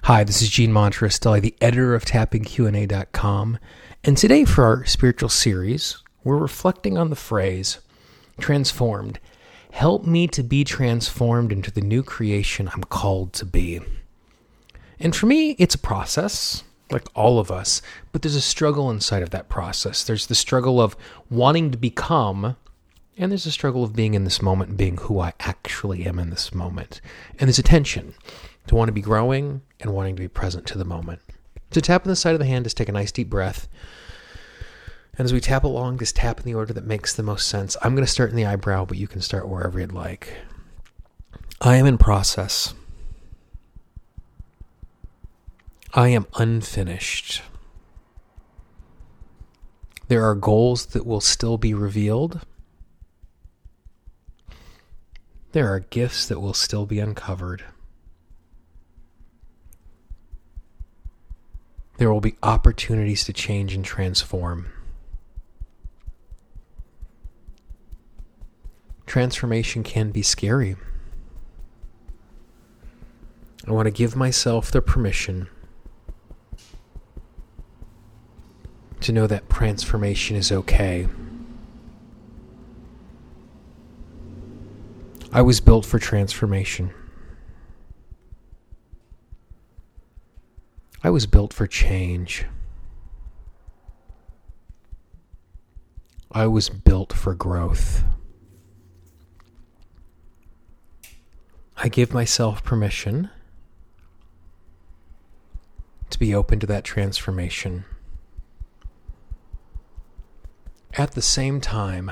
Hi, this is Gene Monterostelli, the editor of TappingQA.com, and today for our spiritual series, we're reflecting on the phrase, transformed. Help me to be transformed into the new creation I'm called to be. And for me, it's a process, like all of us, but there's a struggle inside of that process. There's the struggle of wanting to become, and there's a struggle of being in this moment and being who I actually am in this moment. And there's a tension to want to be growing and wanting to be present to the moment. To tap on the side of the hand, just take a nice deep breath. And as we tap along, just tap in the order that makes the most sense. I'm going to start in the eyebrow, but you can start wherever you'd like. I am in process. I am unfinished. There are goals that will still be revealed. There are gifts that will still be uncovered. There will be opportunities to change and transform. Transformation can be scary. I want to give myself the permission to know that transformation is okay. I was built for transformation. I was built for change. I was built for growth. I give myself permission to be open to that transformation. At the same time,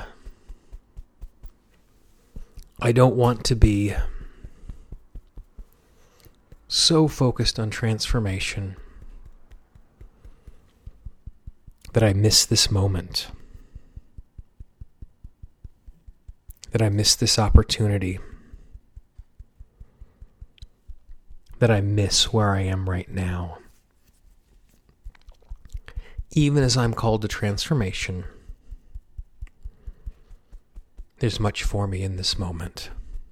I don't want to be so focused on transformation that I miss this moment, that I miss this opportunity, that I miss where I am right now. Even as I'm called to transformation, there's much for me in this moment.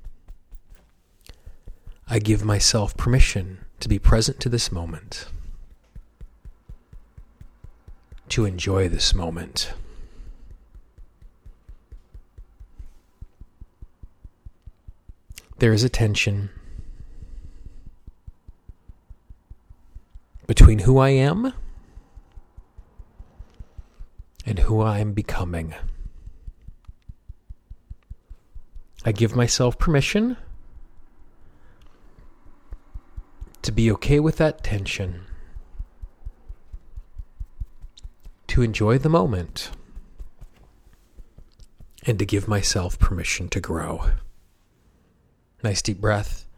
I give myself permission to be present to this moment, to enjoy this moment. There is a tension between who I am and who I am becoming. I give myself permission to be okay with that tension, to enjoy the moment, and to give myself permission to grow. Nice deep breath.